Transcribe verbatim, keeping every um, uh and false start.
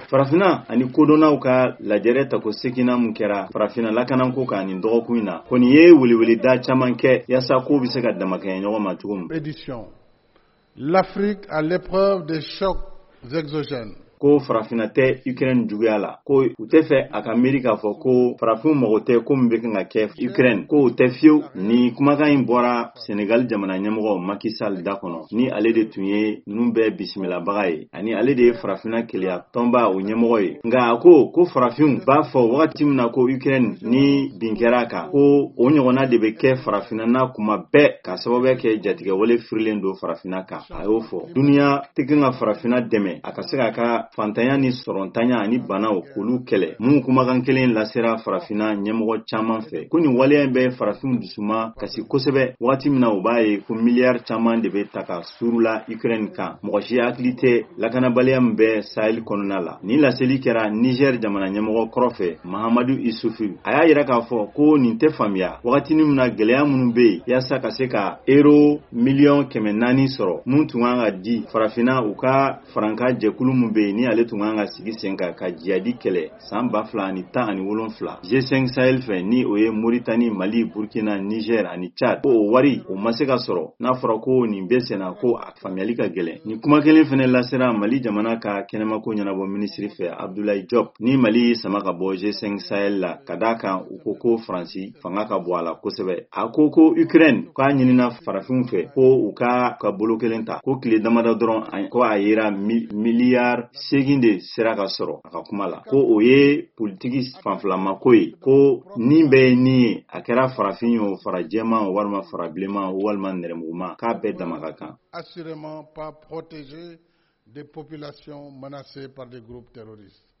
farafina ani kodɔnnaw ka lajɛrɛ ta ko sekina mun kɛra farafina lakananko kan nin dɔgɔkun in na ko nin ye weleweleda caman kɛ yaasa ko bɛ se ka damakɛɲɛ ɲɔgɔn ma cogo min. Édition. L'Afrique à l'épreuve des chocs exogènes. Ko farafina tɛ Ukraine juguya la ko u tɛ fɛ a ka miiri k'a fɔ ko farafin mago tɛ ko min bɛ kan ka kɛ Ukraine ko u tɛ fiyewu. Ni kumakan in bɔra Senegal jamana ɲɛmɔgɔ Macky Sall da kɔnɔ ni ale de tun ye ninnu bɛɛ bisimilabaga ye ani ale de ye farafina keleya tɔnba o ɲɛmɔgɔ ye. Nka a ko ko farafinw b'a fɔ wagati min na ko Ukraine ni bin kɛra a kan ko o ɲɔgɔnna de bɛ kɛ farafina na kuma bɛɛ ka sababu kɛ jatigɛwale firilen don farafina kan. A y'o fɔ. Duniya tɛ kan ka farafina dɛmɛ a ka se k'a ka fantanya ni sɔrɔntanya ani banaw k'olu kɛlɛ. Mun kumakan kelen lasera farafina ɲɛmɔgɔ caman fɛ ko nin waleya bɛ farafin dusuma kasi kosɛbɛ wagati min na u b'a ye ko miliyari caman de bɛ ta ka suru la Ukraine kan. Mɔgɔ si hakili tɛ lakanabaliya min bɛ Sahel kɔnɔna la. Ni laseli kɛra Niger jamana ɲɛmɔgɔ kɔrɔfɛ Mahamadu Isufu. A y'a yira k'a fɔ ko nin tɛ faamuya wagati min na gɛlɛya minnu bɛ yen yaasa ka se ka euro miliyɔn kɛmɛ naani sɔrɔ mun tun kan ka di farafina u ka faranka jɛkulu min bɛ yen ni ale tun kan ka sigi sen kan ka jihadi kɛlɛ san ba fila ani tan ani wolonfila G cinq Sahel fɛ ni o ye Mauritanie, Mali, Burkina, Niger ani Chad. Ko o wari o ma se ka sɔrɔ n'a fɔra ko nin bɛ senna ko a faamuyali ka gɛlɛn. Ni kuma kelen fana lasera Mali jamana ka kɛnɛmako ɲɛnabɔ minisiri fɛ Abdoulaye Diop ni Mali sama ka bɔ G cinq Sahel la ka d'a kan u ko ko Faransi fanga ka bɔ a la kosɛbɛ. A ko ko Ukraine k'a ɲinina farafinw fɛ ko u ka ka bolo kelen ta ko tile damada dɔrɔn ko a yera miliyari segin de sera ka sɔrɔ a ka kuma la ko o ye politiki fanfilamako ye ko nin bɛɛ ye nin ye a kɛra farafin ye o fara jɛman o walima fara bilenman o walima nɛrɛmuguma k'a bɛɛ dama ka kan. Assurément pas protégé des populations menacées par des groupes terroristes.